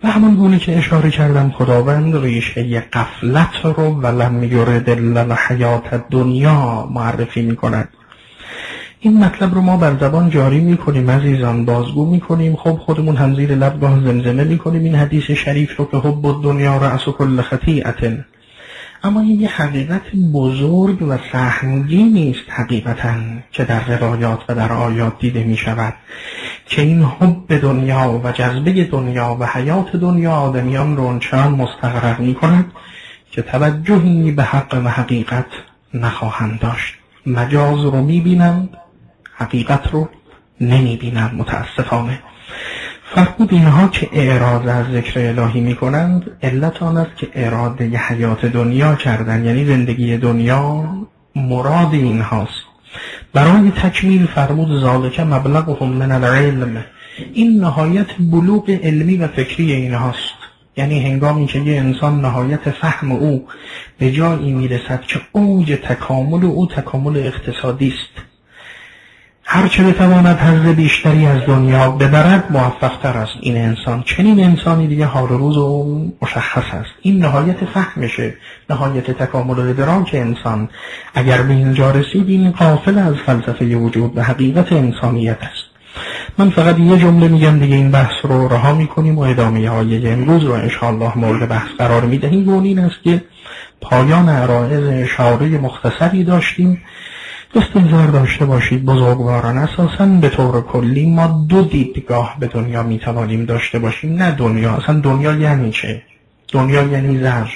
و همان گونه که اشاره کردم خداوند ریشه غفلت رو ولم یرد الا الحیات الدنیا معرفی میکند. این مطلب رو ما بر زبان جاری میکنیم عزیزان، بازگو میکنیم، خب خودمون هم زیر لب گاه زمزمه میکنیم این حدیث شریف رو که حب الدنیا رأس کل خطیئة، اما این یه حقیقت بزرگ و سهمگینی است حقیقتاً که در روایات و در آیات دیده می شود که این حب دنیا و جذبه دنیا و حیات دنیا آدمیان رو آنچنان مستغرق می کند که توجهی به حق و حقیقت نخواهند داشت. مجاز رو می بینند، حقیقت رو نمی بینند متاسفانه. فرمود اینها که اعراض از ذکر الهی می کنند علت آن است که اراده حیات دنیا کردن، یعنی زندگی دنیا مراد اینهاست. برای تکمیل فرمود ذالک مبلغهم من العلم، این نهایت بلوغ علمی و فکری اینهاست. یعنی هنگامی که یه انسان نهایت فهم او به جایی میرسد که اوج تکامل او تکامل اقتصادی است، هرچه بتواند حظ بیشتری از دنیا ببرد موفق‌تر است این انسان. چنین انسانی دیگه حال روز اون مشخص است. این نهایت فهمشه، نهایت تکامل و ادراک انسان. اگر به اینجا رسید این غافل از فلسفه وجود و حقیقت انسانیت است. من فقط یه جمله میگم دیگه این بحث رو رها میکنیم و ادامه های امروز رو انشاءالله مورد بحث قرار میدهیم. و این است که پایان عرایض اشاره مختصری داشتیم. استنظار داشته باشید بزرگواران، اساساً به طور کلی ما دو دیدگاه به دنیا میتوانیم داشته باشیم. نه دنیا، اصلا دنیا یعنی چه؟ دنیا یعنی زر،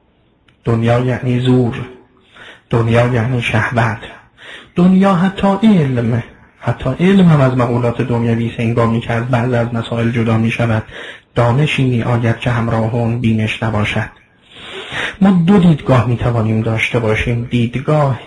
دنیا یعنی زور، دنیا یعنی شهوت، دنیا حتی علم. حتی علم هم از مقولات دنیوی است. هنگامی که از بعض از مسائل جدا می شود دانشی می آید که همراه اون بینش نباشد. ما دو دیدگاه می توانیم داشته باشیم، دیدگاه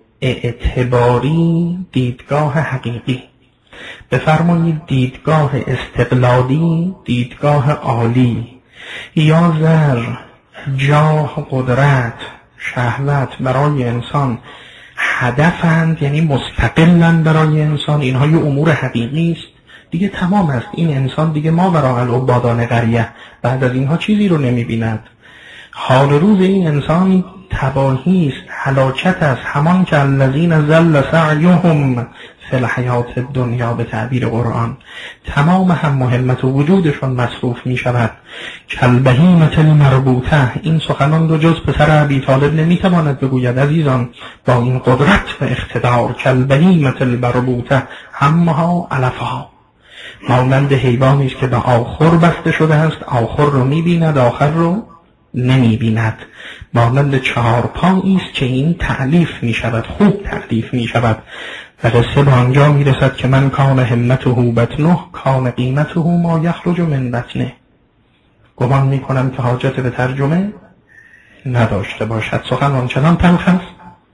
اعتباری، دیدگاه حقیقی. بفرمایید دیدگاه استقلالی، دیدگاه عالی. یا زر، جاه، قدرت، شهوت برای انسان هدفند، یعنی مستقلن برای انسان، اینها یه امور حقیقی است دیگه، تمام است. این انسان دیگه ما وراء العبادان قریه، بعد از اینها چیزی رو نمی بیند. حال روز این انسان تباهی است، هلاکت است، همان که الذین ضل سعیهم فی الحیات الدنیا به تعبیر قرآن تمام هم مهمت و وجودشون مصروف می شود. کالبهیمة المربوطه، این سخنان رو جز پسر ابی طالب نمی تواند بگوید عزیزان با این قدرت و اقتدار. کالبهیمة المربوطه همها علفها، مانند حیوانی است که به آخر بسته شده است، آخر رو می بیند آخر رو نمی بیند. مانند چهارپایی است که این تعلیف می شود، خوب تعلیف می شود و قصه به آنجا می رسد که من کان همته بطنه کان قیمته ما یخرج من بطنه. گمان می کنم که حاجت به ترجمه نداشته باشد. سخن آنچنان تلخ است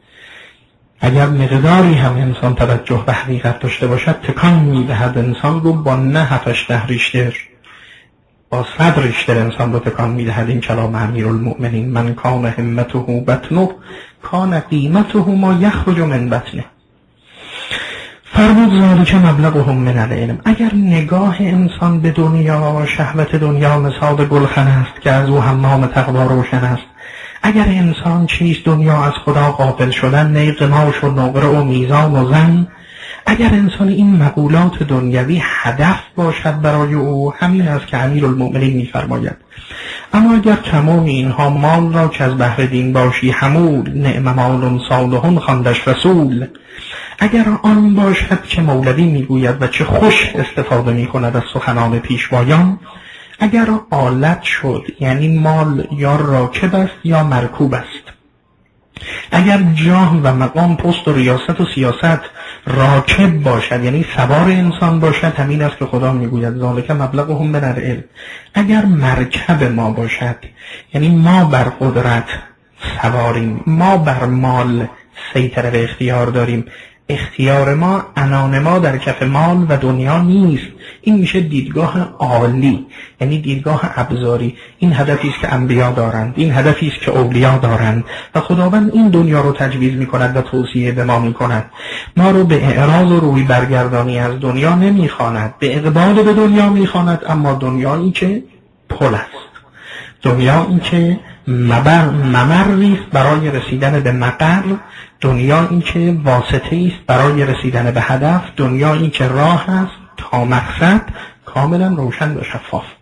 اگر مقداری هم انسان توجه به حقیقت داشته باشد تکان می دهد انسان رو با نه 7-8 ریشتر، با 100 ریشتر انسان رو تکان می دهد. این کلام امیرالمؤمنین من کان همته بطنه کان قیمته ما یخرج من بطنه. فرمود ذالک مبلغهم من العلم. اگر نگاه انسان به دنیا، شهوت دنیا مثال گلخن است که از او حمام تقوا روشن است، اگر انسان چیست دنیا از خدا غافل شدن، نی قماش و نقره و میزان و زن، اگر انسان این مقولات دنیوی هدف باشد برای او، همین است که امیرالمؤمنین می‌فرماید. اما اگر تمام اینها مال را که از بهر دین باشی حمول، نعم مال صالح خواندش رسول، اگر آن باشد که مولوی میگوید و چه خوش استفاده میکند از سخنان پیشوایان، اگر آلت شد یعنی مال یا راکب است یا مرکوب است، اگر جاه و مقام، پست و ریاست و سیاست راکب باشد یعنی سوار انسان باشد، همین است که خدا میگوید ذالک مبلغهم من العلم. اگر مرکب ما باشد یعنی ما بر قدرت سواریم، ما بر مال سیطره و اختیار داریم، اختیار ما، عنان ما در کف مال و دنیا نیست، این میشه دیدگاه عالی، یعنی دیدگاه ابزاری. این هدفی است که انبیا دارند، این هدفی است که اولیا دارند و خداوند این دنیا رو تجویز میکند و توصیه به ما میکند. ما رو به اعراض و روی برگردانی از دنیا نمیخواند، به اقبال به دنیا میخواند، اما دنیایی که پل است. دنیا این که ممری است برای رسیدن به مقر، دنیا این که واسطه است برای رسیدن به هدف، دنیا این که راه است تا مقصد کاملا روشن و شفاف.